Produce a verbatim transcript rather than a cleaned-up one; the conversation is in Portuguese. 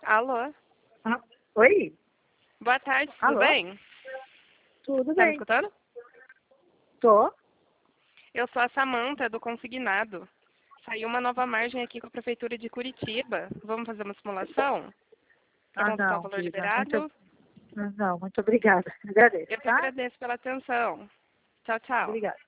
Alô? Ah, oi? Boa tarde, tudo Alô? bem? Tudo Tá me bem. escutando? Tô? Eu sou a Samanta, do Consignado. Saiu uma nova margem aqui com a Prefeitura de Curitiba. Vamos fazer uma simulação? Para Ah, consultar o não, valor querida. Muito, liberado? não, muito obrigada. Agradeço, Eu que tá? agradeço pela atenção. Tchau, tchau. Obrigada.